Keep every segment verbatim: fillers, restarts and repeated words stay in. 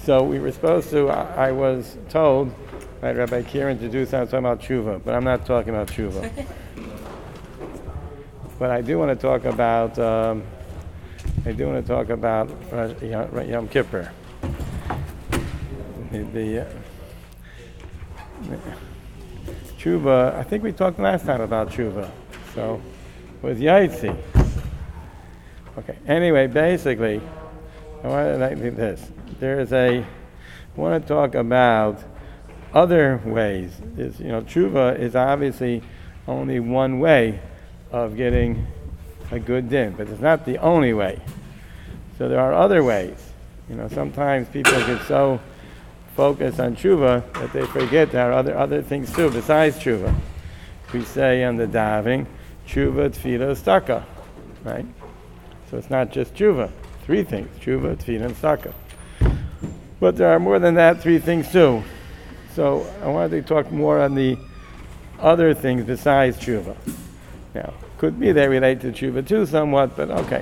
So we were supposed to, I, I was told by Rabbi Kieran to do something about tshuva, but I'm not talking about tshuva. But I do want to talk about, um, I do want to talk about Rosh- Yom Yom Kippur. The, the uh, tshuva, I think we talked last time about tshuva. So, with Yaitzi. Okay, anyway, basically, I want to do this. There is a, I want to talk about other ways. Is, you know, tshuva is obviously only one way of getting a good din, but it's not the only way. So there are other ways. You know, sometimes people get so focused on tshuva that they forget there are other other things too besides tshuva. We say on the davening, tshuva, tefillah, staka, right? So it's not just tshuva. Three things: tshuva, tefillah, and staka. But there are more than that. Three things too. So I wanted to talk more on the other things besides tshuva. Now, could be they relate to tshuva too somewhat, but okay.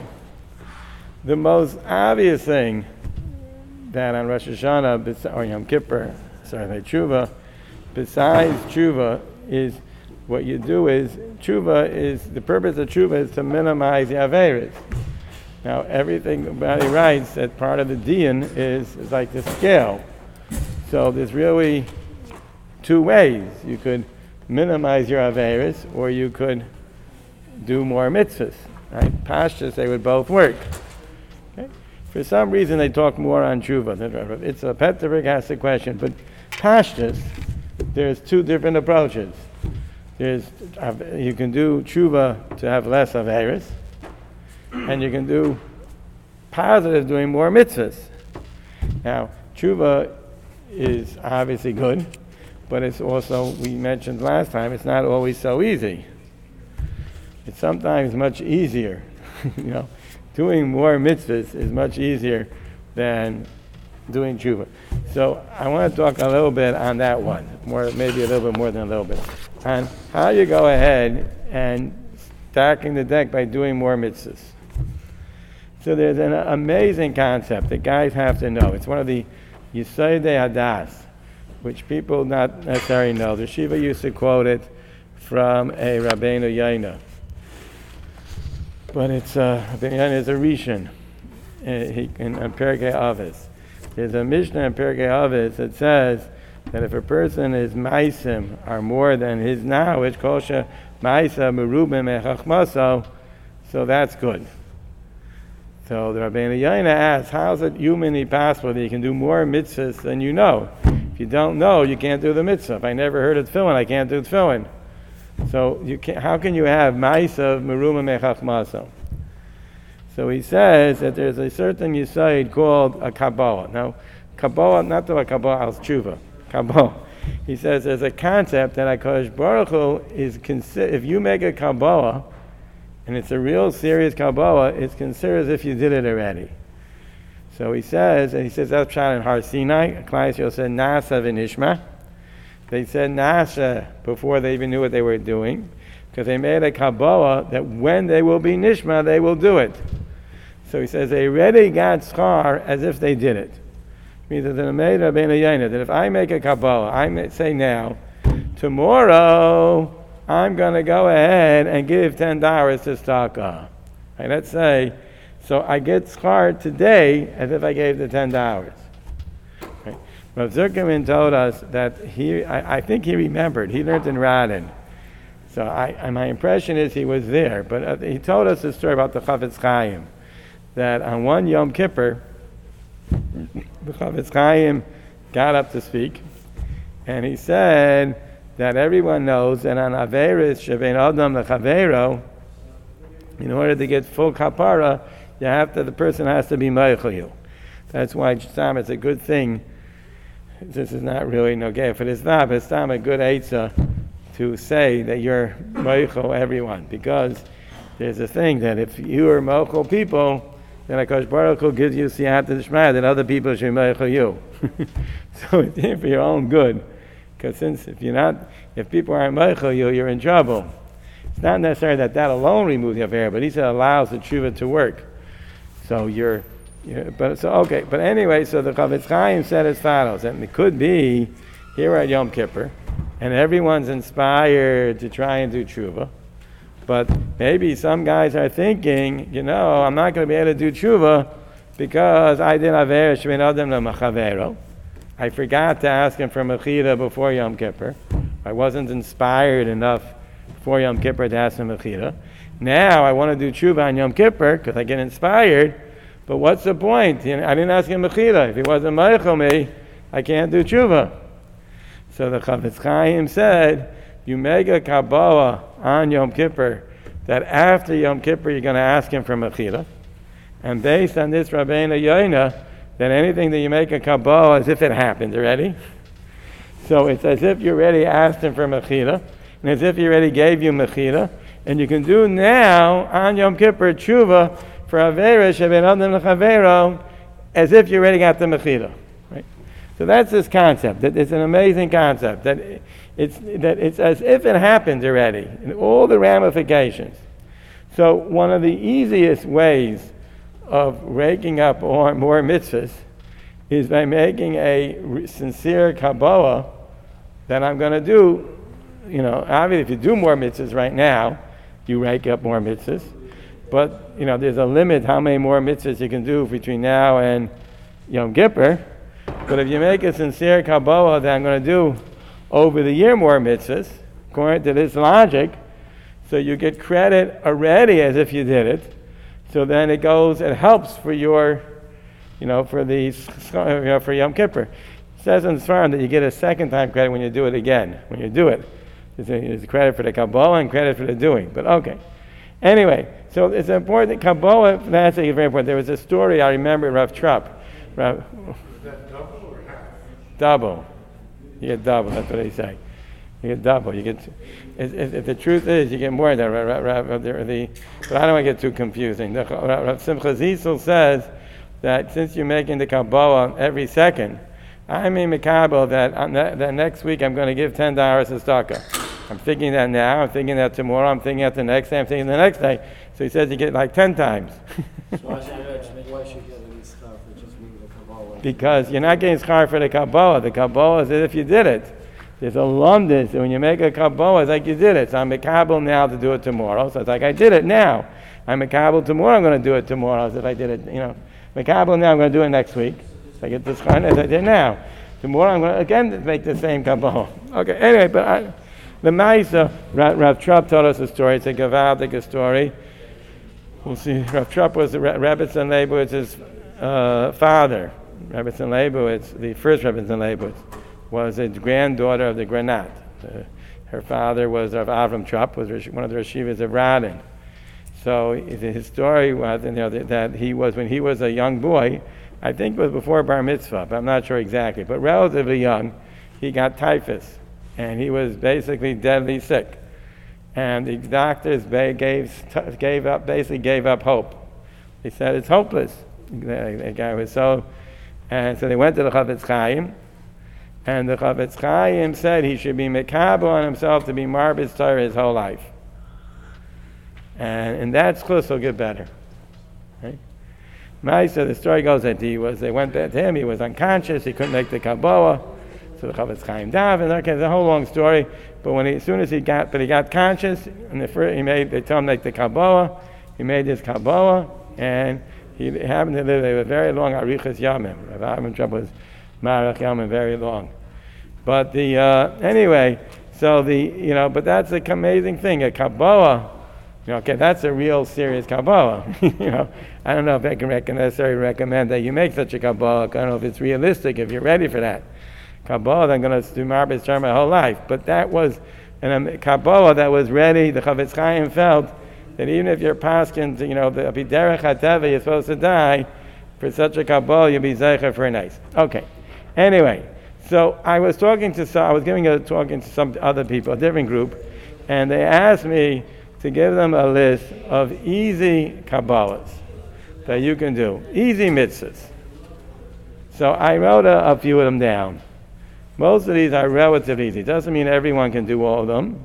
The most obvious thing that on Rosh Hashanah or Yom Kippur, sorry, tshuva, besides tshuva, is what you do is tshuva is the purpose of tshuva is to minimize the averis. Now, everything everybody writes that part of the dian is is like the scale. So there's really two ways. You could minimize your averis, or you could do more mitzvahs. Right? Pashtus, they would both work. Okay? For some reason, they talk more on tshuva. It's a Petrovik asked the question, but Pashtus, there's two different approaches. There's you can do tshuva to have less averis, and you can do positive, doing more mitzvahs. Now, tshuva is obviously good, but it's also, we mentioned last time, it's not always so easy. It's sometimes much easier. you know, doing more mitzvahs is much easier than doing tshuva. So I want to talk a little bit on that one, more maybe a little bit more than a little bit, on how you go ahead and stacking the deck by doing more mitzvahs. So there's an amazing concept that guys have to know. It's one of the Yesodei Hadas, which people not necessarily know. The Shiva used to quote it from a Rabbeinu Yaina. But it's uh, Rabbeinu Yaina is a Rishon uh, he, in, in Perkei Avos. There's a Mishnah in Perkei Avos that says that if a person is maisim are more than his knowledge, kosha maisa merubim echachmaso, so that's good. So the Rabbeinu Yaina asks, how is it humanly possible that you can do more mitzvahs than you know? If you don't know, you can't do the mitzvah. If I never heard of tefillin, I can't do tefillin. So you can, how can you have ma'isa meruma mechachmaso? So he says that there's a certain yesod called a Kabbalah. Now, Kabbalah, not the Kabbalah al tshuva, Kabbalah. He says there's a concept that HaKadosh Baruch Hu is, consi- if you make a Kabbalah, and it's a real serious Kabbalah, it's considered as if you did it already. So he says, and he says that's shot in Har Sinai. Klal Yisrael said Nasa v'nishma. They said Nasa before they even knew what they were doing, because they made a Kabbalah that when they will be nishma, they will do it. So he says they already got schar as if they did it. It means that the Mei Rabbeinu Yaina, that if I make a Kabbalah, I may say now, tomorrow I'm going to go ahead and give ten dollars to Staka. Right, let's say, so I get schar today as if I gave the ten dollars. Right. Rav Zuckerman told us that he, I, I think he remembered, he learned in Radin. So I, I, my impression is he was there, but uh, he told us a story about the Chafetz Chaim, that on one Yom Kippur, the Chafetz Chaim got up to speak, and he said that everyone knows that on Averis Shebein Adam Lechavero, in order to get full kapara, you have to, the person has to be meichel you. That's why Sam, it's a good thing. This is not really no gay, but it's not. But it's not a good eitzah to say that you're meichel everyone, because there's a thing that if you are meichel people, then HaKadosh Baruch Hu gives you siyata d'shmaya that other people should meichel you. So it's here for your own good. Because since if you're not, if people aren't meichel you, you're in trouble. It's not necessarily that that alone removes the affair, but he said allows the tshuva to work. So you're Yeah, but so okay, but anyway, so the Chavetz Chaim said as follows, and it could be here at Yom Kippur, and everyone's inspired to try and do tshuva, but maybe some guys are thinking, you know, I'm not going to be able to do tshuva because I did aver shmin adam lemachavero. I forgot to ask him for mechira before Yom Kippur. I wasn't inspired enough before Yom Kippur to ask him mechira. Now I want to do tshuva on Yom Kippur because I get inspired. But what's the point? You know, I didn't ask him mechira. If he wasn't meichel me, I can't do tshuva. So the Chavetz Chaim said, you make a kabbalah on Yom Kippur that after Yom Kippur you're going to ask him for mechira. And based on this Rabbeinu Yoina, that anything that you make a kabbalah as if it happened already. So it's as if you already asked him for mechira, and as if he already gave you mechira, and you can do now on Yom Kippur tshuva for avera sheben adam lechavero, as if you already got the mechira. Right? So that's this concept. That it's an amazing concept. That it's that it's as if it happened already, in all the ramifications. So one of the easiest ways of raking up more, more mitzvahs is by making a re- sincere kabbalah that I'm going to do. You know, obviously, if you do more mitzvahs right now, you rake up more mitzvahs. But you know, there's a limit how many more mitzvahs you can do between now and Yom Kippur. But if you make a sincere kabbalah that I'm going to do over the year more mitzvahs, according to this logic, so you get credit already as if you did it. So then it goes, it helps for your, you know, for the, you know, for Yom Kippur. It says in Sfarim that you get a second time credit when you do it again. When you do it, there's credit for the Kabbalah and credit for the doing. But okay. Anyway, so it's important. Kabbalah, that's very important. There was a story I remember, Rav Trupp. Rav, Is that double or half? Double. You get double, that's what they say. You get double. You get. It, it, it, the truth is, you get more than that. The, the, but I don't want to get too confusing. The, Rav Simcha Zissel says that since you're making the Kabbalah every second, I mean Mikabel that, that that next week I'm going to give ten dollars to tzedakah. I'm thinking that now. I'm thinking that tomorrow. I'm thinking that the next day. I'm thinking the next day. So he says you get like ten times. So why should you get any schar for just moving the Kabbalah? Because you're not getting schar for the Kabbalah. The Kabbalah is as if you did it. There's a lumdus, and when you make a kabbalah, it's like you did it. So I'm mekabel now to do it tomorrow. So it's like I did it now. I'm mekabel tomorrow. I'm going to do it tomorrow. As if I did it, you know, mekabel now. I'm going to do it next week. So I get this kind as I did now. Tomorrow I'm going to again make the same kabbalah. Okay. Anyway, but I, the Maisa, Rav, Rav Trupp told us a story. It's a gavaldik story. We'll see. Rav Trupp was the Rebbetzin Leibowitz's uh, father. Rebbetzin Leibowitz, the first Rebbetzin Leibowitz, was a granddaughter of the Granat. Uh, her father was Rav Avram Trupp, was one of the Reshivas of Radin. So his story was, you know, that he was, when he was a young boy, I think it was before Bar Mitzvah, but I'm not sure exactly, but relatively young, he got typhus, and he was basically deadly sick. And the doctors gave gave up, basically gave up hope. They said it's hopeless. The, the guy was so, and so they went to the Chavetz Chaim. And the Chavetz Chaim said he should be mekabel on himself to be marbitz Torah his whole life. And in that schus will get better. Right? Ma'aseh, the story goes that he was, they went back to him, he was unconscious, he couldn't make the Kabbalah. So the Chavetz Chaim davened, okay, it's a whole long story. But when he, as soon as he got, but he got conscious, and the first, he made, they told him to make the Kabbalah, he made his Kabbalah, and he happened to live a very long Arichas Yamim. Rav Avram Trupp was Marach Yamim, very long. But the, uh, anyway, so the, you know, but that's an amazing thing, a Kabbalah, you know, okay, that's a real serious Kabbalah. you know, I don't know if I can rec- necessarily recommend that you make such a Kabbalah. I don't know if it's realistic, if you're ready for that. Kabbalah, I'm going to do Marbitz Torah my whole life. But that was and a Kabbalah that was ready. The Chavetz Chaim felt that even if you're paskin, you know, the Abiderech HaTeva, you're supposed to die, for such a Kabbalah, you'll be Zeicher for a nice. Okay. Anyway, so I was talking to some, I was giving a talking to some other people, a different group, and they asked me to give them a list of easy Kabbalahs that you can do, easy mitzvahs. So I wrote a, a few of them down. Most of these are relatively easy. Doesn't mean everyone can do all of them.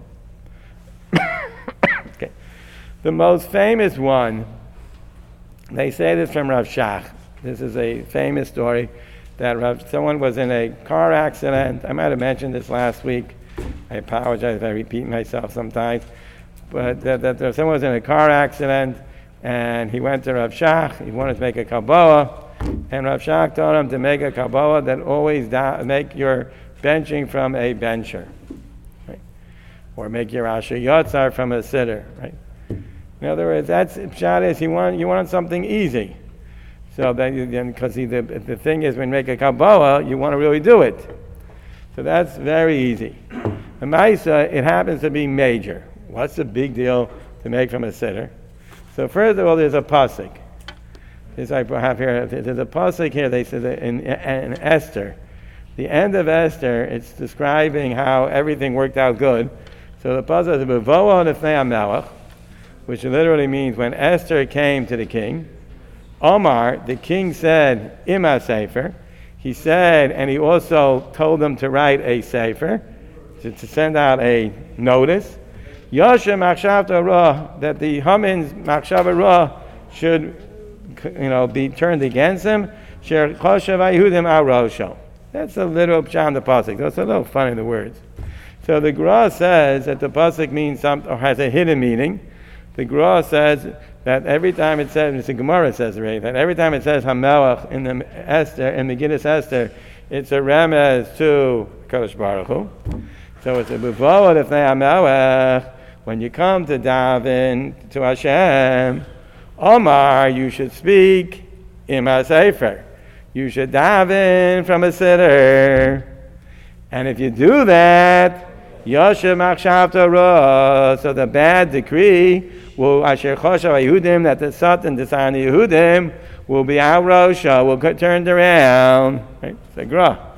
Okay. The most famous one, they say this from Rav Shach. This is a famous story that Rav, someone was in a car accident. I might have mentioned this last week. I apologize if I repeat myself sometimes. But that, that there, someone was in a car accident, and he went to Rav Shach. He wanted to make a kabbalah, and Rav Shach told him to make a kabbalah that always da- make your benching from a bencher, right? Or make your asher yotzar from a sitter, right? In other words, that's pshat is you want you want something easy. So then, because the the thing is, when you make a kabbalah, you want to really do it. So that's very easy. The Maisa, it happens to be major. What's the big deal to make from a sitter? So first of all, there's a pasuk. This I have here. There's a pasuk here. They said in, in Esther, the end of Esther, it's describing how everything worked out good. So the pasuk is B'voah lefnei hamelech, which literally means when Esther came to the king. Omar, the king said, Ima Sefer. He said, and he also told them to write a Sefer, to, to send out a notice. Yosha Machshavta Ra, that the Haman's Machshava Ra should, you know, be turned against him. Sher Choshev Yehudim Al Rosho. That's a little pshat in the pasuk. That's a little funny, the words. So the Gra says that the pasuk means something, or has a hidden meaning. The Gra says that every time it says, it's a Gemara says already, that every time it says Hamelach in the Esther, in the Megillas Esther, it's a remez to Kodesh Baruch Hu. So it's a B'voah lefnei Hamelach. When you come to daven to Hashem, Omar, you should speak in a sefer. You should daven from a sitter. And if you do that, Yoshe Machshavta Ra, so the bad decree will Asher Choshav Yehudim, that the Satan, the sign of Yehudim, will be Al Rosha, will get turned around. Right? It's a Gra.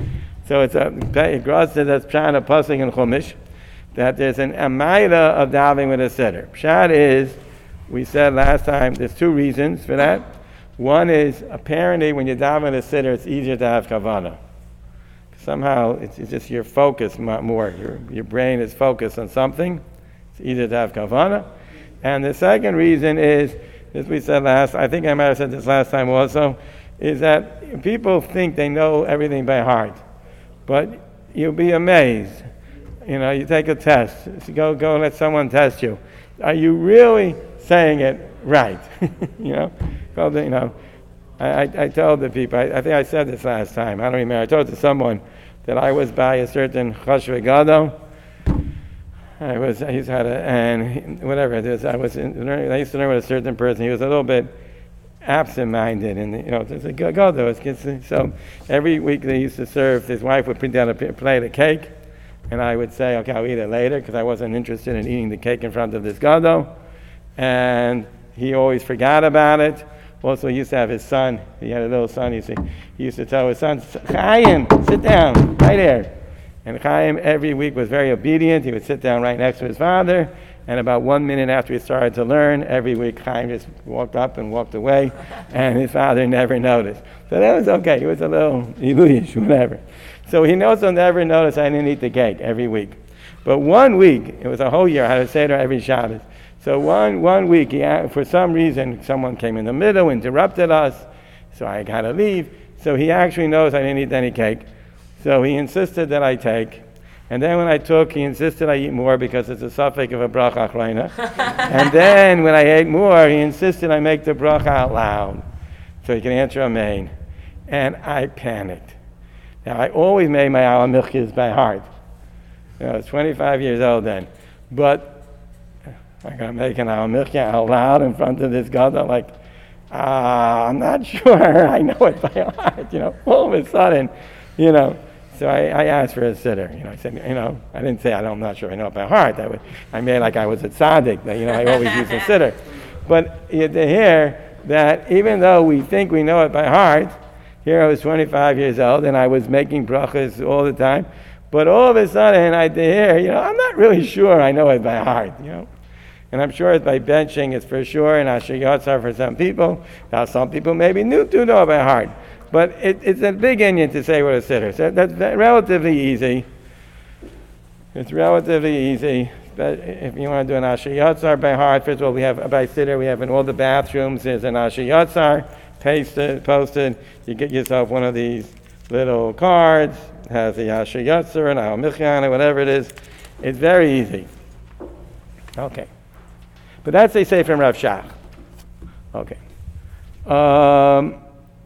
So it's a Gra says that's Pshat a pasuk in Chumash, that there's an Amaila of davening with a sitter. Pshat is, we said last time, there's two reasons for that. One is, apparently when you daven with a sitter, it's easier to have kavanah. Somehow, it's, it's just your focus more. Your, your brain is focused on something. It's easier to have kavanah. And the second reason is, as we said last, I think I might have said this last time also, is that people think they know everything by heart. But you'll be amazed. You know, you take a test. So go, go let someone test you. Are you really saying it right? you know, well, you know, I, I, I told the people, I, I think I said this last time, I don't remember, I told to someone that I was by a certain Chashve Gadol. I was, I used to have a, and whatever it is, I was, in, I used to learn with a certain person, he was a little bit absent-minded, and you know, it's a Gadol. So every week they used to serve, his wife would put down a plate of cake, and I would say, okay, I'll eat it later, because I wasn't interested in eating the cake in front of this Gadol. And he always forgot about it. Also, he used to have his son. He had a little son. He used to, he used to tell his son, Chaim, sit down, right there. And Chaim every week was very obedient. He would sit down right next to his father. And about one minute after he started to learn, every week Chaim just walked up and walked away. And his father never noticed. So that was okay. He was a little iluyish, whatever. So he also never noticed I didn't eat the cake every week. But one week, it was a whole year, I had to say to her every Shabbos. So one one week, he, for some reason, someone came in the middle, interrupted us, so I had to leave. So he actually knows I didn't eat any cake. So he insisted that I take. And then when I took, he insisted I eat more because it's a suffix of a bracha achrona. And then when I ate more, he insisted I make the bracha out loud so he can answer amen. And I panicked. Now, I always made my Al Milchis by heart. You know, I was twenty-five years old then. But I got to make an Al Milchia out loud in front of this God. I'm like, ah, I'm not sure I know it by heart. You know, all of a sudden, you know. So I, I asked for a sitter. You know, I said, you know, I didn't say I don't, I'm not sure I know it by heart. I, would, I made like I was a tzaddik. That, you know, I always use a sitter. But you have to hear that even though we think we know it by heart, here I was twenty-five years old and I was making brachas all the time. But all of a sudden I had to hear, you know, I'm not really sure I know it by heart. You know. And I'm sure it's by benching, it's for sure, and Asher Yotzar for some people. Now, some people maybe do know by heart. But it, it's a big Indian to say what a sitter. So that's relatively easy. It's relatively easy. But if you want to do an Asher Yotzar by heart, first of all, we have by sitter, we have in all the bathrooms, there's an Asher Yotzar pasted, posted. You get yourself one of these little cards, has the Yasher Yotzer and Al Michyan or whatever it is. It's very easy. Okay. But that's they say from Rav Shach. Okay. Um,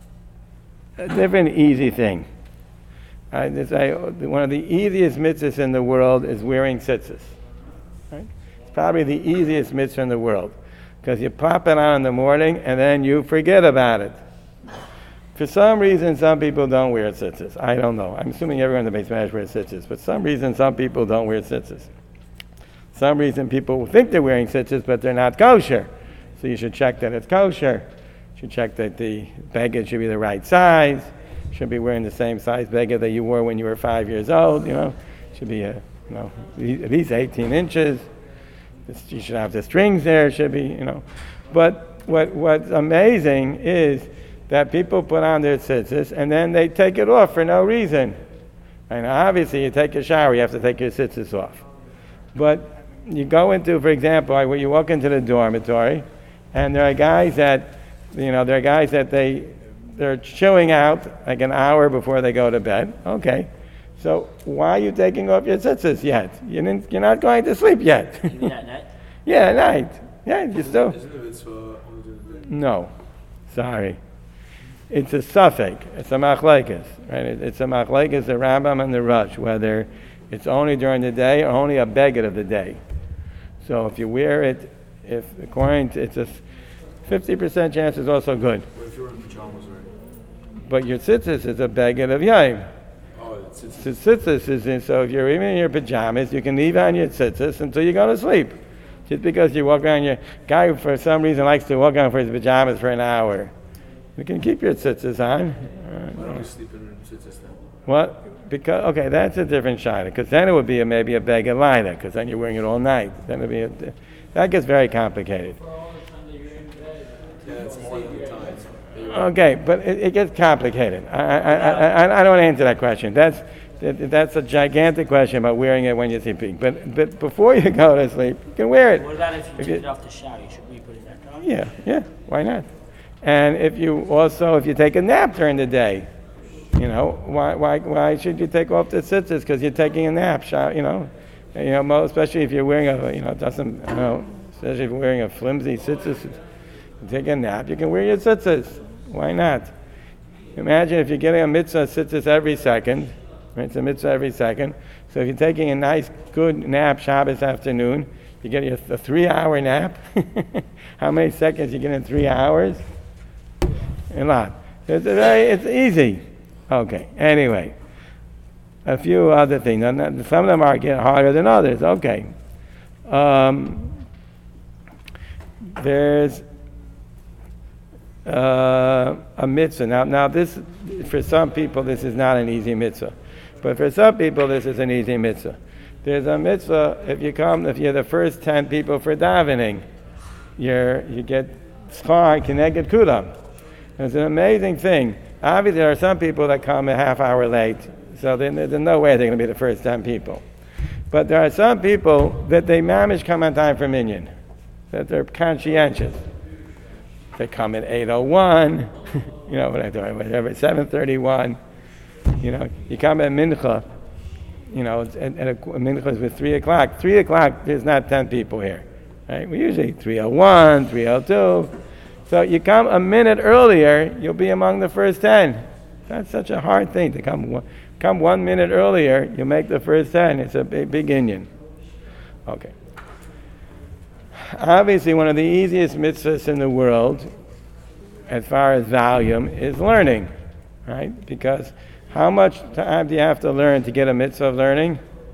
a different easy thing. I just say one of the easiest mitzvahs in the world is wearing tzitzis. Right? It's probably the easiest mitzvah in the world because you pop it on in the morning and then you forget about it. For some reason, some people don't wear tzitzis. I don't know. I'm assuming everyone in the Beis Medrash wears tzitzis, but some reason some people don't wear tzitzis. Some reason people think they're wearing tzitzis, but they're not kosher. So you should check that it's kosher. You should check that the beged should be the right size. You should be wearing the same size beged that you wore when you were five years old. You know, should be a, you know, at least eighteen inches. You should have the strings there. It should be, you know. But what what's amazing is that people put on their tzitzis and then they take it off for no reason. And obviously, you take a shower, you have to take your tzitzis off. But you go into, for example, when you walk into the dormitory, and there are guys that, you know, there are guys that they they're chilling out like an hour before they go to bed. Okay, so why are you taking off your tzitzis yet? You didn't, you're not going to sleep yet. You mean at night? Yeah, at night. Yeah, you still. Isn't it mitzvah? No, sorry. It's a suffix. It's a machlekes, right? It, it's a machlekes, the Rambam and the Rush, whether it's only during the day or only a beged of the day. So if you wear it, if according to, it's a fifty percent chance is also good. What if you're in pajamas, right? But your tzitzis is a beged of yom. Oh, it's, it's, So tzitzis is in, so if you're even in your pajamas, you can leave on your tzitzis until you go to sleep. Just because you walk around, your guy who for some reason likes to walk around for his pajamas for an hour. You can keep your tzitzis on. why don't you sleep in tzitzis then? What? Because okay, that's a different shayla. Because then it would be a, maybe a beged liner. Because then you're wearing it all night. Then it'd be a, that gets very complicated. Yeah, it's more than the time. Okay, but it, it gets complicated. I, I, I, I, I don't want to answer that question. That's that, that's a gigantic question about wearing it when you're sleeping. But but before you go to sleep, you can wear it. What about if you If took you- it off the shower? You should we put it back on? Yeah, yeah. Why not? And if you also if you take a nap during the day, you know why why why should you take off the tzitzis? Because you're taking a nap. sho- You know, you know mo- especially if you're wearing a you know it doesn't you know especially if you're wearing a flimsy tzitzis. You take a nap, you can wear your tzitzis. Why not? Imagine if you're getting a mitzvah tzitzis every second. Right? It's a mitzvah every second. So if you're taking a nice, good nap Shabbos afternoon, you get your, a three-hour nap. How many seconds you get in three hours? A lot. It's a very, it's easy. Okay. Anyway, a few other things. Some of them are getting harder than others. Okay. Um, there's uh, a mitzvah. Now, now this, for some people, this is not an easy mitzvah. But for some people, this is an easy mitzvah. There's a mitzvah, if you come, if you're the first ten people for davening, you're, you get schar kineged kulam. It's an amazing thing. Obviously, there are some people that come a half hour late, so then there's no way they're going to be the first ten people. But there are some people that they manage come on time for minyan, that they're conscientious. They come at eight oh one, you know, whatever, seven thirty-one. You know, you come at mincha, you know, at, at a, mincha is with three o'clock. three o'clock, there's not ten people here, right? We usually three oh one, three oh two. So you come a minute earlier, you'll be among the first ten. That's such a hard thing to come one, come one minute earlier, you'll make the first ten. It's a big, big Indian. Okay. Obviously, one of the easiest mitzvahs in the world, as far as volume, is learning, right? Because how much time do you have to learn to get a mitzvah of learning?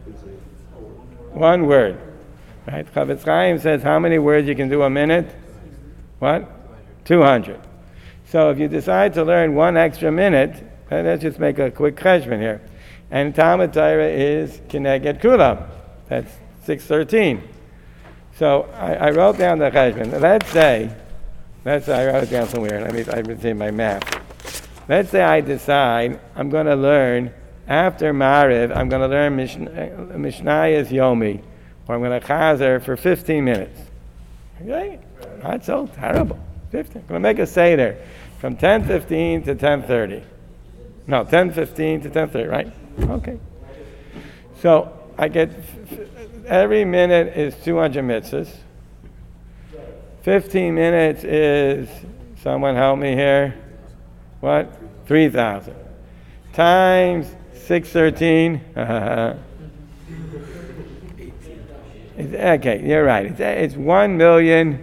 One word, right? Chavetz Chaim says how many words you can do a minute? What? two hundred. So if you decide to learn one extra minute, let's just make a quick cheshbon here. And Talmud Torah is kineged kulam. That's six thirteen. So I, I wrote down the cheshbon. Let's say, let's say I wrote it down somewhere. Let me, I can see my map. Let's say I decide I'm going to learn, after Mariv, I'm going to learn Mishnayos Yomi, or I'm going to chazer for fifteen minutes. Okay? Not so terrible. fifteen. I'm going to make a seder. from ten fifteen to ten thirty. No, ten fifteen to ten thirty, right? Okay. So I get, every minute is two hundred mitzvahs. fifteen minutes is, someone help me here, what? three thousand. Times six thirteen. Okay, you're right. It's, it's one million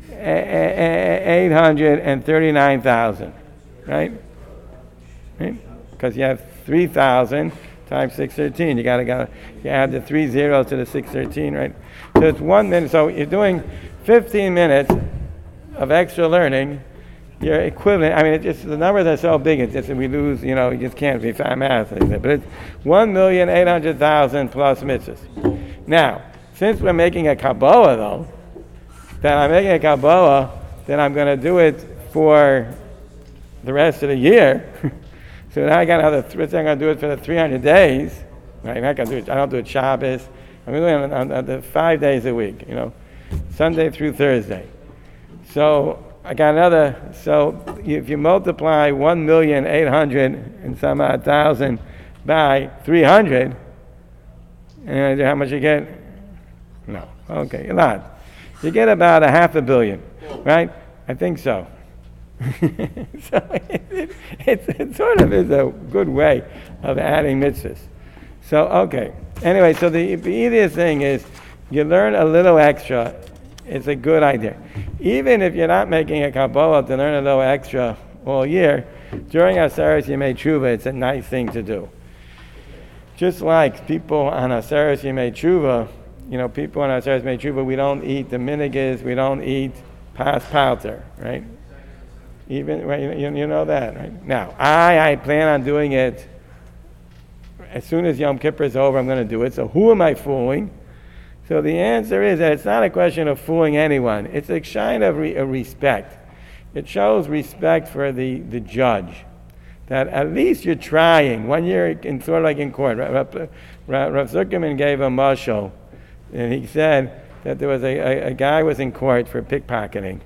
eight hundred thirty-nine thousand, right? Right? Because you have three thousand times six thirteen. You got to go. You add the three zeros to the six thirteen, right? So it's one minute. So you're doing fifteen minutes of extra learning. You're equivalent. I mean, it's just, the numbers are so big. It's just we lose. You know, you just can't be fat math. But it's one million eight hundred thousand plus mitzvahs. Now, since we're making a Kabbalah, though, then I'm making a Kabbalah, then I'm going to do it for the rest of the year. So now I got another, th- I'm going to do it for the three hundred days. Right? I'm not going to do it, I don't do it Shabbos. I'm doing it on, on, on the five days a week, you know, Sunday through Thursday. So I got another, so if you multiply one million eight hundred and some odd thousand by three hundred, and how much you get? No. Okay, a lot. You get about a half a billion, right? I think so. So it, it, it, it sort of is a good way of adding mitzvahs. So, okay. Anyway, so the, the easiest thing is you learn a little extra. It's a good idea. Even if you're not making a Kabbalah to learn a little extra all year, during Aseret Yemei Tshuva, it's a nice thing to do. Just like people on Aseret Yemei Tshuva, you know, people on Aseret Yemei Tshuva, we don't eat the minigas, we don't eat pas palter, right? Even, right, you, you know that, right? Now, I, I plan on doing it as soon as Yom Kippur is over, I'm going to do it. So who am I fooling? So the answer is that it's not a question of fooling anyone. It's a sign of re- a respect. It shows respect for the, the judge. That at least you're trying. One year, in, sort of like in court, Rav, Rav, Rav Zuckerman gave a mashal, and he said that there was a, a, a guy was in court for pickpocketing.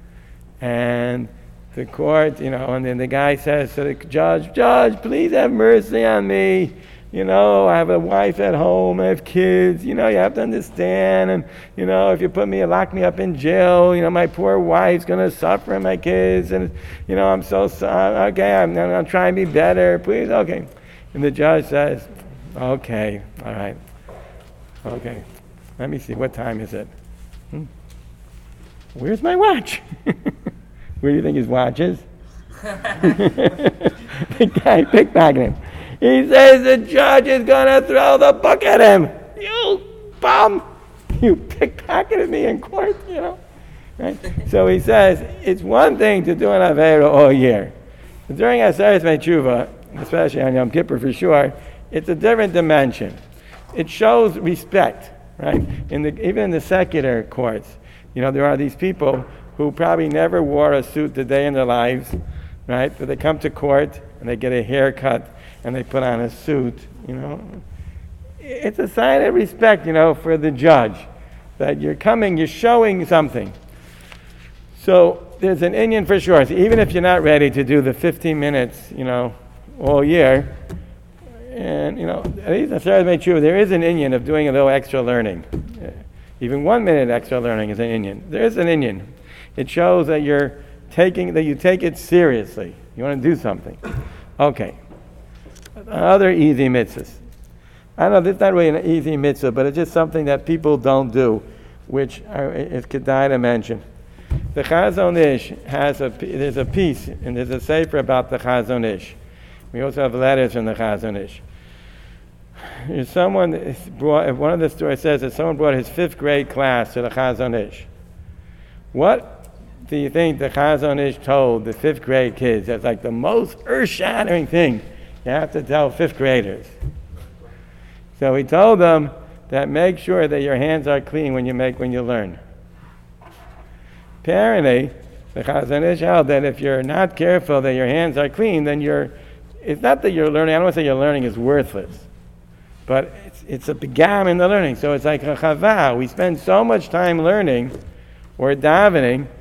And the court, you know, and then the guy says to the judge, Judge, please have mercy on me. You know, I have a wife at home, I have kids, you know, you have to understand, and, you know, if you put me, lock me up in jail, you know, my poor wife's going to suffer, and my kids, and, you know, I'm so sorry, okay, I'm, I'm trying to be better, please, okay. And the judge says, okay, all right, okay, let me see, what time is it? Hmm? Where's my watch? Where do you think his watch is? The guy pickpocketed him. He says the judge is going to throw the book at him. You bum! You pickpocketed me in court, you know. Right? So he says, it's one thing to do an Aveira all year. But during Aseret Yemei Tshuva, especially on Yom Kippur for sure, it's a different dimension. It shows respect, right? In the, even in the secular courts, you know, there are these people who probably never wore a suit a day in their lives, right? But they come to court and they get a haircut and they put on a suit, you know. It's a sign of respect, you know, for the judge, that you're coming, you're showing something. So there's an Indian for sure. So even if you're not ready to do the fifteen minutes, you know, all year, and, you know, at least as far as made true, there is an Indian of doing a little extra learning. Even one minute extra learning is an Indian. There is an Indian. It shows that you're taking, that you take it seriously. You want to do something. Okay. Other easy mitzvahs. I know this is not really an easy mitzvah, but it's just something that people don't do, which are, is kedai to mention. The Chazon Ish has a, there's a piece, and there's a sefer about the Chazon Ish. We also have letters from the Chazon Ish. There's someone brought, one of the stories says that someone brought his fifth grade class to the Chazon Ish. What do you think the Chazon Ish told the fifth grade kids? That's like the most earth-shattering thing you have to tell fifth graders. So he told them that make sure that your hands are clean when you make when you learn. Apparently, the Chazon Ish held that if you're not careful that your hands are clean, then you're, it's not that you're learning, I don't want to say your learning is worthless, but it's, it's a begam in the learning. So it's like a chavah. We spend so much time learning or davening,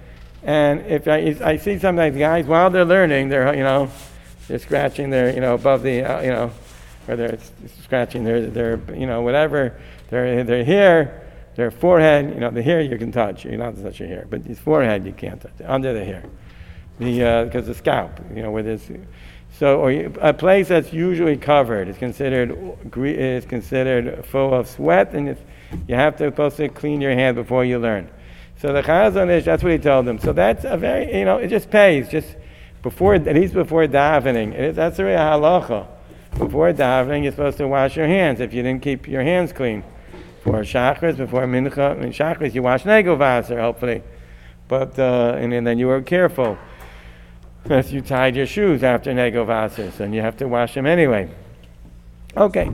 And if I, I see sometimes guys, while they're learning, they're, you know, they're scratching their, you know, above the, uh, you know, or they're scratching their, their, you know, whatever, their, their hair, their forehead, you know, the hair you can touch. You're not to touch your hair, but his forehead you can't touch, under the hair. The, because uh, the scalp, you know, where there's, so, or you, a place that's usually covered is considered, is considered full of sweat, and it's, you have to, supposed to clean your hand before you learn. So the Chazon Ish, that's what he told them. So that's a very, you know, it just pays, just before, at least before davening. It is, that's a real halacha. Before davening, you're supposed to wash your hands if you didn't keep your hands clean. For Shachris, before Mincha, in Shachris, you wash Nego Vaser, hopefully. But, uh, and, and then you were careful. If you tied your shoes after Nego Vaser, so you have to wash them anyway. Okay.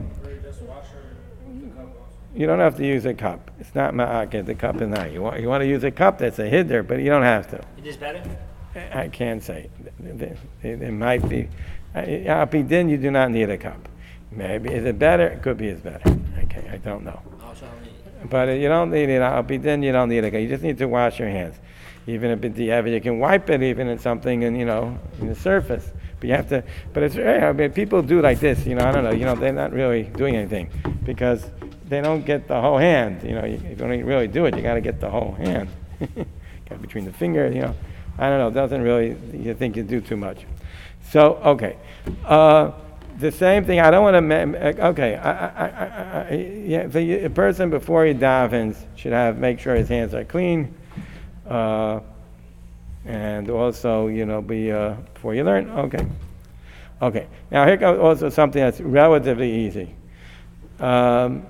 You don't have to use a cup. It's not ma'aked, the cup is not. You want, you want to use a cup, that's a hiddur, but you don't have to. It is better? I can't say. It, it, it might be. Apidin, you do not need a cup. Maybe. Is it better? It could be it's better. Okay, I don't know. But you don't need it. Apidin, you don't need a cup. You just need to wash your hands. Even if it's the you can wipe it even in something in, you know, in the surface. But you have to, but it's very hard. I mean, people do like this, you know, I don't know, you know, they're not really doing anything because they don't get the whole hand. You know, you, you don't really do it, you got to get the whole hand. Got between the fingers, you know. I don't know, it doesn't really, you think you do too much. So, okay. Uh, the same thing, I don't want to, okay, I, I, I, I, yeah, the, a person before he davens should have, make sure his hands are clean. Uh, and also, you know, be, uh, before you learn, okay. Okay, now here comes also something that's relatively easy. Um,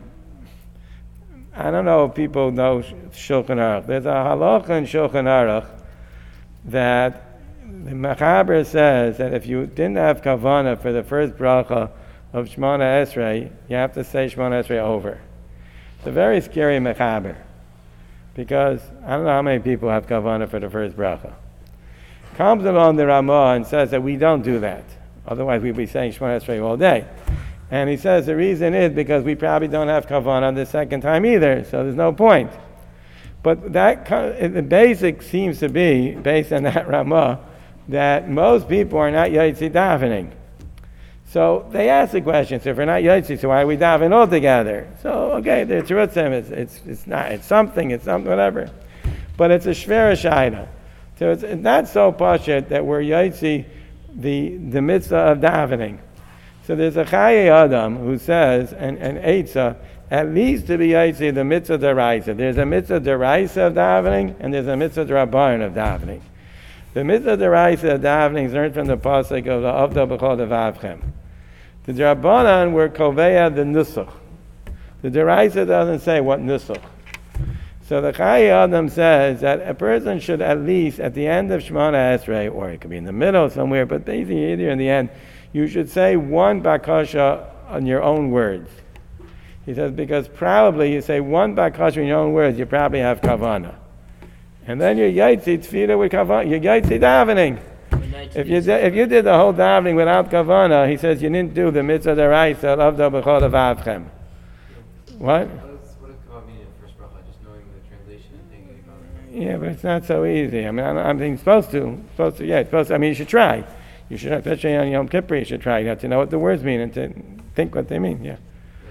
I don't know if people know Shulchan Aruch. There's a halacha in Shulchan Aruch that the Mechaber says that if you didn't have kavanah for the first bracha of Shemona Esrei, you have to say Shemona Esrei over. It's a very scary Mechaber. Because I don't know how many people have kavanah for the first bracha. Comes along the Ramah and says that we don't do that. Otherwise we'd be saying Shemona Esrei all day. And he says the reason is because we probably don't have kavanah the second time either, so there's no point. But that the basic seems to be, based on that Ramah, that most people are not yotzi davening. So they ask the question, so if we're not yotzi, so why are we davening all together? So, okay, the terutzim, it's, it's, it's not, it's something, it's something, whatever. But it's a shvera shaita. So it's, it's not so pashut that we're yotzi the, the mitzvah of davening. So there's a Chaye Adam who says, and, and Eitzah, at least to be yotzi the mitzvah deraisa. There's a mitzvah deraisa of davening, and there's a mitzvah derabanan of davening. The mitzvah deraisa of davening is learned from the pasuk of the Avda B'chol Devavchem. The Derabanan were koveya the nusach. The deraisa doesn't say what nusach. So the Chaye Adam says that a person should at least, at the end of Shemona Esrei, or it could be in the middle somewhere, but basically either in the end, you should say one bakasha on your own words. He says, because probably you say one bakasha in your own words, you probably have kavanah. And then you're yaitzi tefillah with kavanah, you're yaitzi davening. If you, did, if you did the whole davening without kavanah, he says you didn't do the mitzvah deraisa of the b'chol avavchem. What? What does kavanah mean in the first bracha? Just knowing the translation and thinking about it. Yeah, but it's not so easy. I mean, I'm, I'm thinking supposed to, supposed to, yeah, it's supposed to, I mean, you should try. You should, especially on Yom Kippur, you should try. You have to know what the words mean and to think what they mean, yeah.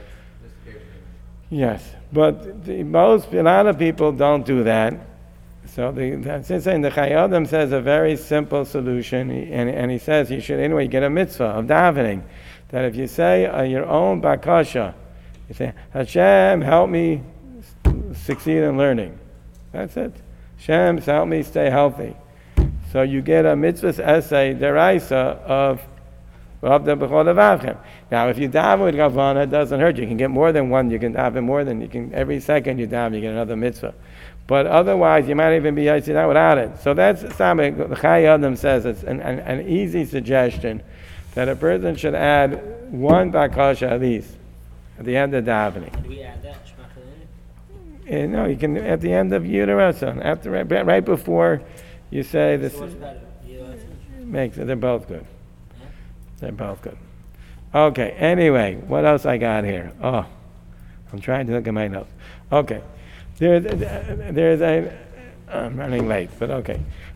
Yes, but the, most, a lot of people don't do that. So the, that's saying the Chaye Adam says a very simple solution, and, and he says you should anyway get a mitzvah of davening. That if you say uh, your own bakasha, you say, Hashem, help me succeed in learning. That's it. Hashem, help me stay healthy. So you get a mitzvah essay, deraisa, of of the b'chol avavchem. Now, if you daven with kavanah, it doesn't hurt. You can get more than one. You can daven more than you can. Every second you daven, you get another mitzvah. But otherwise, you might even be yaitzi that without it. So that's something the Chaye Adam says. It's an, an, an easy suggestion that a person should add one bakasha at least at the end of davening. And we add that Uh, no, you can at the end of Yudarasan, after right, right before you say this. So what's better? Makes it. They're both good. Yeah? They're both good. Okay. Anyway, what else I got here? Oh, I'm trying to look at my notes. Okay. There's there's a. I'm running late, but okay.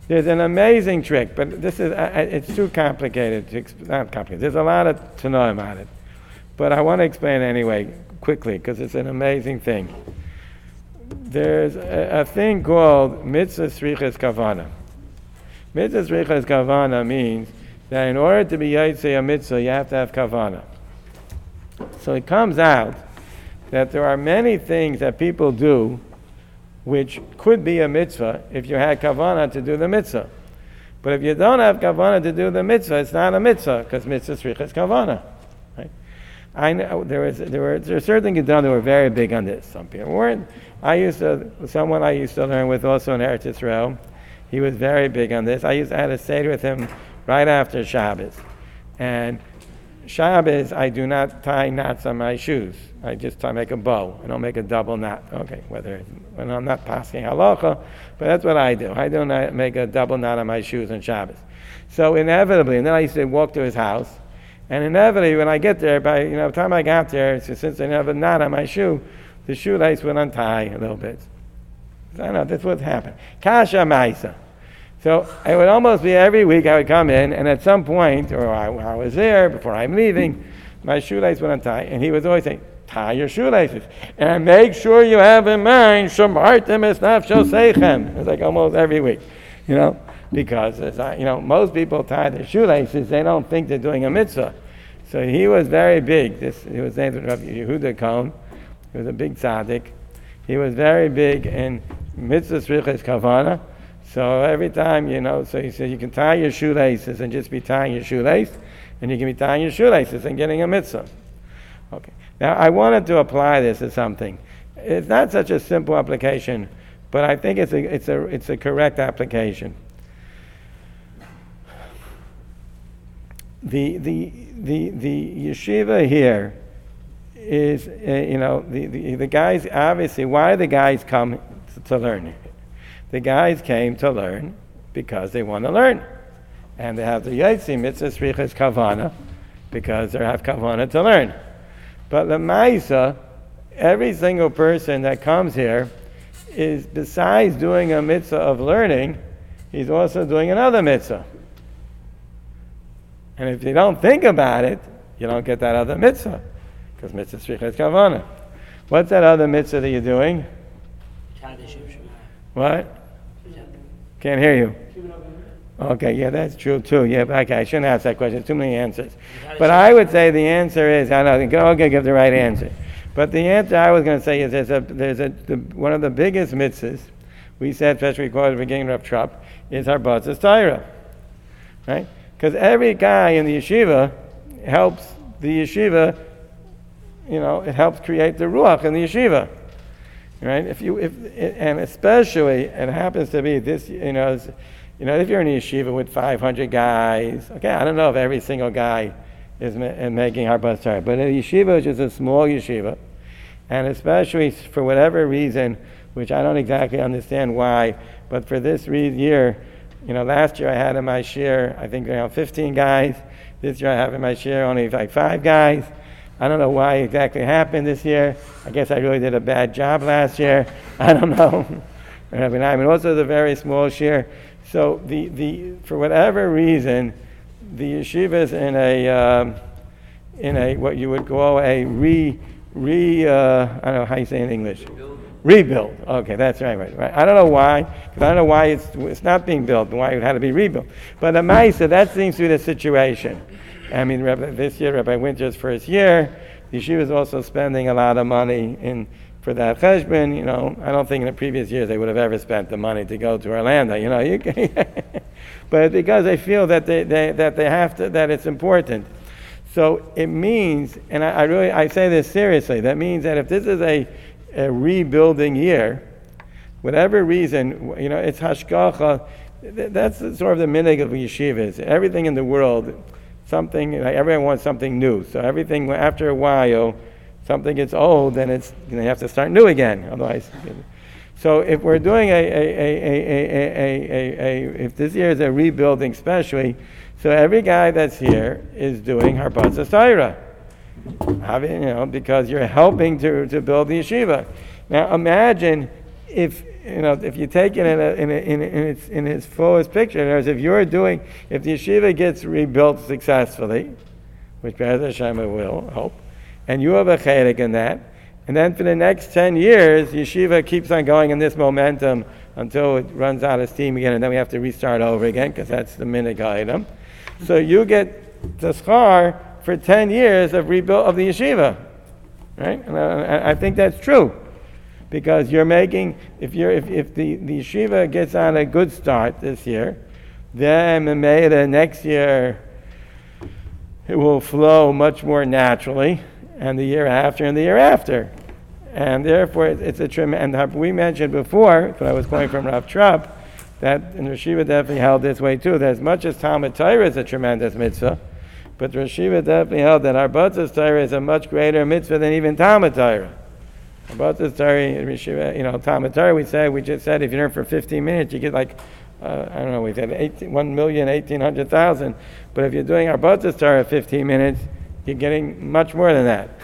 There's an amazing trick, but this is, uh, it's too complicated to, exp- not complicated, there's a lot of to know about it. But I want to explain anyway, quickly, because it's an amazing thing. There's a, a thing called mitzvah srichas kavana. Mitzvah srichas kavana means that in order to be yaitse a mitzvah, you have to have kavana. So it comes out that there are many things that people do which could be a mitzvah if you had kavana to do the mitzvah. But if you don't have kavana to do the mitzvah, it's not a mitzvah, because mitzvah srichas kavana. Right? I know there was there were there were certain Gedolim that were very big on this. Some people weren't. I used to someone I used to learn with also in Eretz Yisrael. He was very big on this. I used to, I had a seder with him right after Shabbos, and Shabbos I do not tie knots on my shoes. I just tie, make a bow. I don't make a double knot. Okay, whether when I'm not passing halacha, but that's what I do. I do not make a double knot on my shoes on Shabbos. So inevitably, and then I used to walk to his house. And inevitably, when I get there, by you know the time I got there, so since I didn't have a knot on my shoe, the shoelace would untie a little bit. I don't know, that's what happened. Kasha Maisa. So it would almost be every week I would come in, and at some point, or I, I was there before I'm leaving, my shoelace would untie, and he was always saying, tie your shoelaces. And make sure you have in mind, Shamartem es nafsho seichem. It's like almost every week, you know. Because, as I, you know, most people tie their shoelaces, they don't think they're doing a mitzvah. So he was very big. This he was named Rabbi Yehuda Cohen. He was a big tzaddik. He was very big in mitzvah srichas kavana. So every time, you know, so he said you can tie your shoelaces and just be tying your shoelace, and you can be tying your shoelaces and getting a mitzvah. Okay. Now I wanted to apply this to something. It's not such a simple application, but I think it's a it's a it's a correct application. The, the the the yeshiva here is, uh, you know, the, the, the guys, obviously, why the guys come to, to learn? The guys came to learn because they want to learn. And they have the Yaitzi Mitzvah Srichas Kavana because they have Kavana to learn. But Lemaisa, every single person that comes here is, besides doing a mitzvah of learning, he's also doing another mitzvah. And if you don't think about it, you don't get that other mitzvah. Because mitzvah srichas kavana. What's that other mitzvah that you're doing? What? Can't hear you. Okay, yeah, that's true too. Yeah, okay, I shouldn't ask that question. Too many answers. But I would say the answer is, I know, I'm going to give the right answer. But the answer I was going to say is there's a, there's a, the, one of the biggest mitzvahs, we said, especially recorded at the beginning of Trupp, is Harbatzas Torah. Right? Because every guy in the yeshiva helps the yeshiva, you know, it helps create the ruach in the yeshiva, right? If you, if, and especially, it happens to be this, you know, you know, if you're in a yeshiva with five hundred guys, okay, I don't know if every single guy is ma- making Harbatzas Torah, but a yeshiva is just a small yeshiva, and especially for whatever reason, which I don't exactly understand why, but for this re- year. You know, last year I had in my share, I think around fifteen guys. This year I have in my share only like five guys. I don't know why exactly happened this year. I guess I really did a bad job last year. I don't know. I mean, I mean, also the very small share. So the, the for whatever reason, the yeshiva is in a um, in a what you would call a re re uh, I don't know how you say in English. Rebuild. Okay, that's right, right, right. I don't know why, because I don't know why it's it's not being built, and why it had to be rebuilt. But the Maisa, that seems to be the situation. I mean, Rabbi, this year, Rabbi Winter's first year, the yeshiva is also spending a lot of money in for that cheshbon. You know, I don't think in the previous years they would have ever spent the money to go to Orlando. You know, you can, but because they feel that they, they that they have to, that it's important. So it means, and I, I really I say this seriously. That means that if this is a a rebuilding year, whatever reason, you know, it's hashgacha. That's sort of the minig of yeshivas. Everything in the world, something, like everyone wants something new. So everything, after a while, something gets old, then it's, you know, you have to start new again. Otherwise, so if we're doing a, a, a, a, a, a, a, a if this year is a rebuilding, especially, so every guy that's here is doing Harbatzas Torah. You know, because you're helping to, to build the yeshiva. Now imagine if you know, if you take it in a, in, a, in, a, in its in its fullest picture, in other words, if you're doing, if the yeshiva gets rebuilt successfully, which Be'ez Hashem it will, hope, and you have a chedek in that, and then for the next ten years, yeshiva keeps on going in this momentum until it runs out of steam again, and then we have to restart over again because that's the minhag item. So you get the schar for ten years of rebuild of the yeshiva, right? And I, I think that's true. Because you're making, if you're, if, if the, the yeshiva gets on a good start this year, then the next year it will flow much more naturally, and the year after, and the year after, and therefore it's a tremendous. And we mentioned before, when I was going from Rav Trupp, that and yeshiva definitely held this way too. That as much as Talmud Torah is a tremendous mitzvah, but the yeshiva definitely held that our Batzos Torah is a much greater mitzvah than even Talmud Torah. About this Torah, you know, Talmud Torah, we say, we just said if you learn for fifteen minutes, you get like, uh, I don't know, we said eighteen, one million, eighteen hundred thousand. But if you're doing our Batzos Torah fifteen minutes, you're getting much more than that.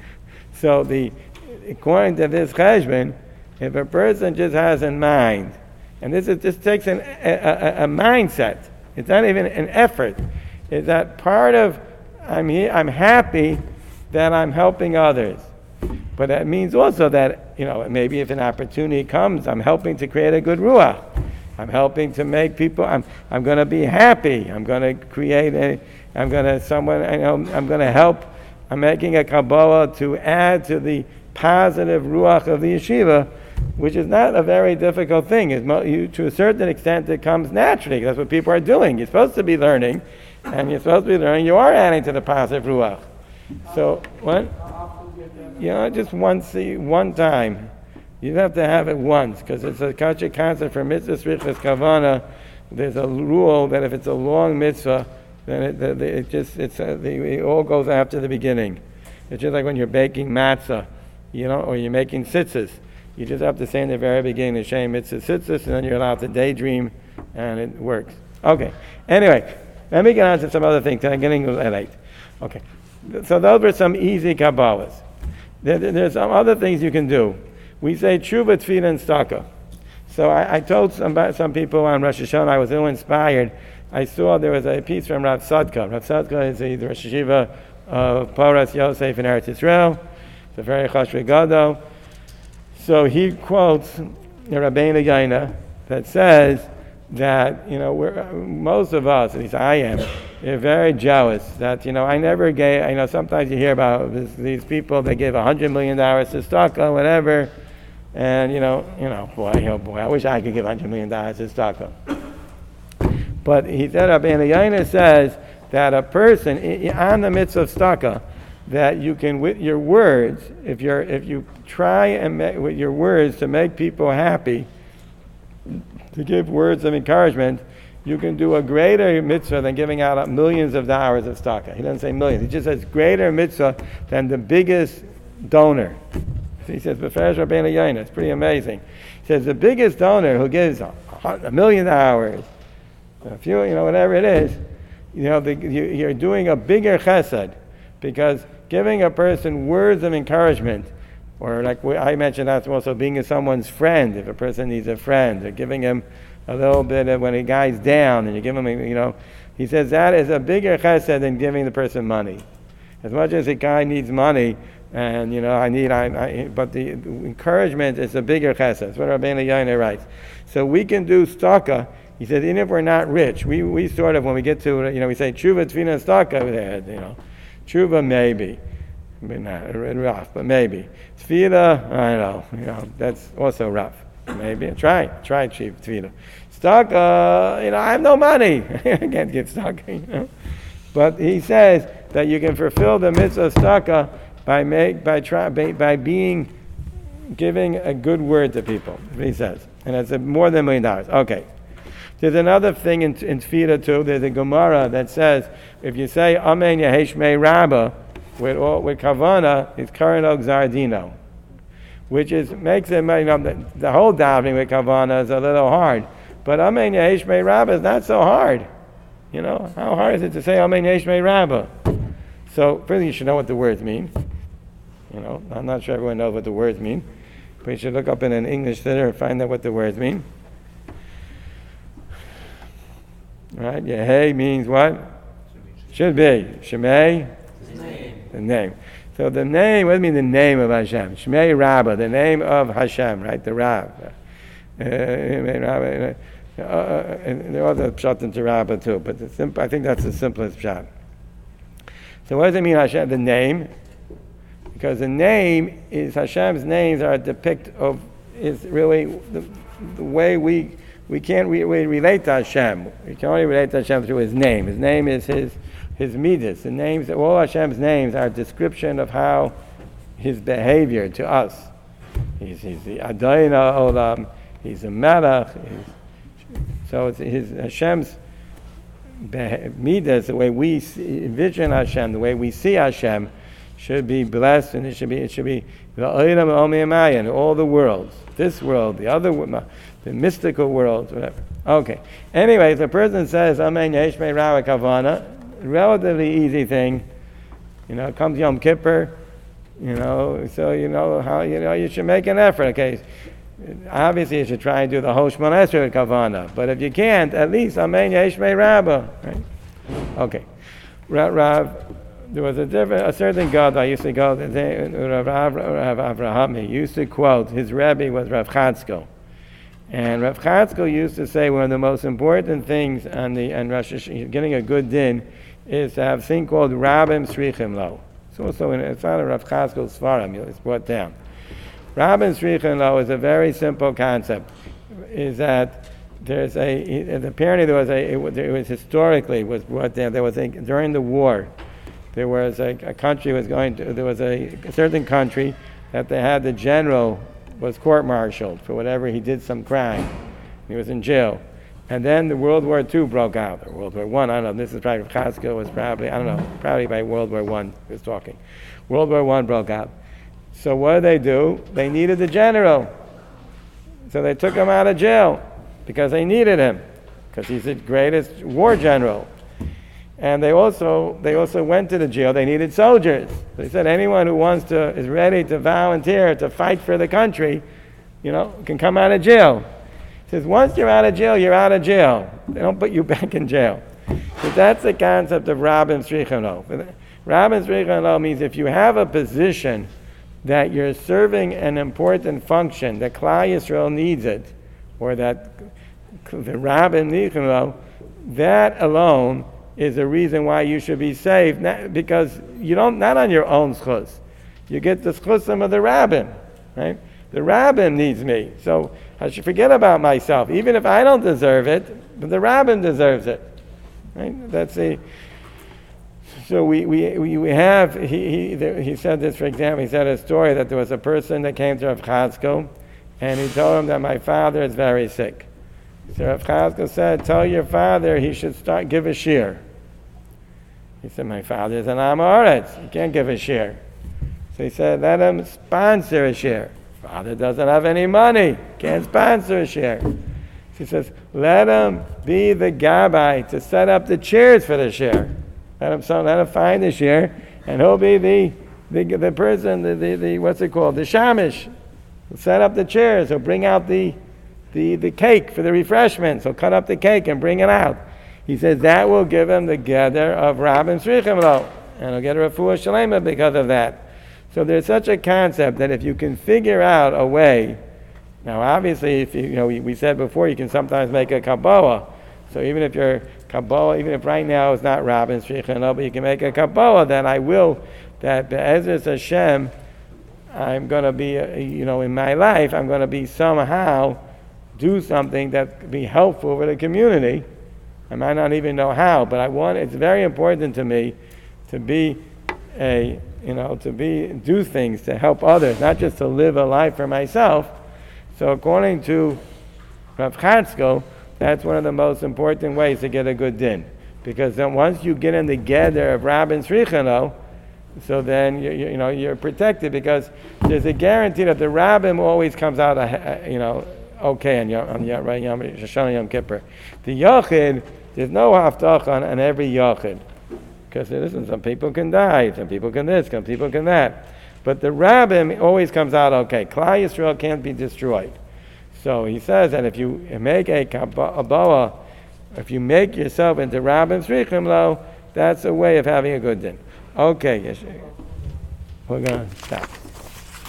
So the, according to this cheshbon, if a person just has in mind, and this is, just takes an, a, a, a mindset, it's not even an effort, is that part of, I'm here, I'm happy that I'm helping others. But that means also that, you know, maybe if an opportunity comes, I'm helping to create a good ruach. I'm helping to make people, I'm I'm going to be happy. I'm going to create a, I'm going to, someone, I know, I'm going to help. I'm making a Kabbalah to add to the positive ruach of the yeshiva, which is not a very difficult thing. It's mo- you, to a certain extent, it comes naturally. That's what people are doing. You're supposed to be learning, and you're supposed to be learning. You are adding to the positive ruach. So, what? You know, just once, one time. You have to have it once, because it's a kosher concept for mitzvah srichas kavana. There's a rule that if it's a long mitzvah, then it, it, it just it's a, the, it all goes after the beginning. It's just like when you're baking matzah, you know, or you're making tzitzis. You just have to say in the very beginning, Hashem mitzvah tzitzis, and then you're allowed to daydream, and it works. Okay. Anyway, let me get on to some other things. I'm getting late. Okay. So those were some easy Kabbalahs. There, there's some other things you can do. We say tshuva, tefillah, and staka. So I, I told some some people on Rosh Hashanah, I was ill inspired. I saw there was a piece from Rav Sadka. Rav Sadka is the Rosh Hashiva of Poras Yosef in Eretz Yisrael. It's a very chashuv gadol. So he quotes the Rabbeinu Yaina that says that, you know, we're, most of us, at least I am, they're very jealous that, you know, I never gave, you know, sometimes you hear about this, these people, they give one hundred million dollars to Staka, whatever, and, you know, you know, boy, oh boy, I wish I could give one hundred million dollars to Staka. But he said, Rabbeinu Yaina says that a person, on the mitzvah of Staka, that you can, with your words, if you're, if you try and make, with your words to make people happy, to give words of encouragement, you can do a greater mitzvah than giving out millions of dollars of tzedakah. He doesn't say millions. He just says greater mitzvah than the biggest donor. So he says, Beferish Rabbeinu Yaina. It's pretty amazing. He says the biggest donor who gives a, a million dollars, a few, you know, whatever it is, you know, the, you, you're doing a bigger chesed, because giving a person words of encouragement, or like I mentioned, that's also being someone's friend, if a person needs a friend, or giving him a little bit of when a guy's down and you give him, a, you know, he says that is a bigger chesed than giving the person money. As much as a guy needs money, and you know, I need, I, I but the encouragement is a bigger chesed. That's what Rabbeinu Yaina writes. So we can do staka. He says, even if we're not rich, we, we sort of, when we get to, you know, we say tshuva, tefillah, staka, you know, tshuva maybe. But not rough, but maybe. Tefillah, I know, you know, that's also rough. Maybe. Try, try cheap tefillah. Stock, uh, you know, I have no money. I can't get stock, you know. But he says that you can fulfill the mitzvah of stock by make by try by, by being giving a good word to people. He says, and it's a, more than a million dollars. Okay. There's another thing in, in tefillah too. There's a Gemara that says if you say Amen Yeheshmei Rabbah, with all, with kavana, it's karano gzardino, which is makes it, you know, the, the whole davening with kavana is a little hard, but Amen Yeheshmei Rabbah is not so hard. You know, how hard is it to say Amen Yeheshmei Rabbah? So, first you should know what the words mean. You know, I'm not sure everyone knows what the words mean. but you should look up in an English letter and find out what the words mean. Right? Yehei means what? Should be. Shemei? The name. So the name, what does it mean the name of Hashem? Shmei Rabbah, the name of Hashem, right? The Rab. Uh, uh, uh, and there are other pshat into Rabbah too, but the simple, I think that's the simplest pshat. So what does it mean Hashem? The name? Because the name is, Hashem's names are a depict of, is really the, the way we, we can't re, we relate to Hashem. We can only relate to Hashem through His name. His name is His His midas. The names, all Hashem's names are a description of how His behavior to us. He's, he's the Adonai Olam, He's a Melech. He's, so it's His Hashem's midas, the way we see, envision Hashem, the way we see Hashem, should be blessed, and it should be it should be the Olam Omi and all the worlds, this world, the other, the mystical worlds, whatever. Okay. Anyway, the person says Amen Yeshmei Rawa Kavana. Relatively easy thing, you know. Comes Yom Kippur, you know. So you know how you know you should make an effort. Okay, obviously you should try and do the whole Shemona Esrei with Kavana. But if you can't, at least Amen Yeshmei Rabbah. Right? Okay. Rav, Rav, there was a different, a certain God I used to go. Rav, Rav, Rav Avraham. He used to quote. His Rebbe was Rav Chatzkel. And Rav Chatzkel used to say one of the most important things on the on Rosh Hashanah, getting a good din, is to have a thing called Rabim Srichim Lo. It's also in, it's not a Rav Chatzkel Svarim, it's brought down. Rabim Srichim Lo is a very simple concept. Is that there's a apparently there was a it, it was historically was brought down. There was a during the war, there was a, a country was going to there was a, a certain country that they had the general was court-martialed for whatever he did some crime. He was in jail. And then the World War Two broke out, or World War One, I don't know, this is probably, Chatzkel was probably, I don't know, probably by World War One he was talking. World War One broke out. So what did they do? They needed the general. So they took him out of jail because they needed him, because he's the greatest war general. And they also they also went to the jail. They needed soldiers. They said anyone who wants to is ready to volunteer to fight for the country, you know, can come out of jail. He says once you're out of jail, you're out of jail. They don't put you back in jail. So that's the concept of Rabim Srichim Lo. Rabim Srichim Lo means if you have a position that you're serving an important function, that Klal Yisrael needs it, or that the Rabim Srichim Lo, that alone is a reason why you should be saved, not, because you don't, not on your own schus. You get the schusim of the rabbin, right? The rabbin needs me, so I should forget about myself, even if I don't deserve it, but the rabbin deserves it, right? That's a, so we, we, we have, he, he, he said this, for example, he said a story that there was a person that came to Rav Chatzkel, and he told him that my father is very sick. So Rav Chatzkel said, tell your father he should start, give a shir. He said, my father is an Am Haaretz. He can't give a share. So he said, let him sponsor a share. Father doesn't have any money. Can't sponsor a share. He says, let him be the gabbai to set up the chairs for the share. Let him, so let him find the share, and he'll be the the, the person, the, the, the, what's it called, the shamish. He'll set up the chairs. He'll bring out the, the, the cake for the refreshments. He'll cut up the cake and bring it out. He says that will give him the gather of Rabim Srichim Lo, and he'll get a refuah shalema because of that. So there's such a concept that if you can figure out a way, now obviously, if you, you know, we, we said before, you can sometimes make a kabbalah. So even if your kabbalah, even if right now it's not Rabim Srichim Lo, but you can make a kabbalah, then I will, that Be'ezras Hashem, I'm going to be, you know, in my life, I'm going to be somehow do something that could be helpful for the community. I might not even know how, but I want, it's very important to me to be a, you know, to be, do things to help others, not just to live a life for myself. So according to Rav Chatzkel, that's one of the most important ways to get a good din. Because then once you get in the gather of Rabin Srichim Lo, so then you, you, you know, you're protected, because there's a guarantee that the rabbim always comes out, uh, you know, okay on Yom, on Yom, right, Yom Shoshana Yom Kippur. The Yachid, there's no haftach on, on every Yachid, because listen, some people can die, some people can this, some people can that. But the rabbim always comes out okay. Klal Yisrael can't be destroyed. So he says that if you make a kabbalah, if you make yourself into rabbim tzrichim lo, that's a way of having a good din. Okay, we're going to stop.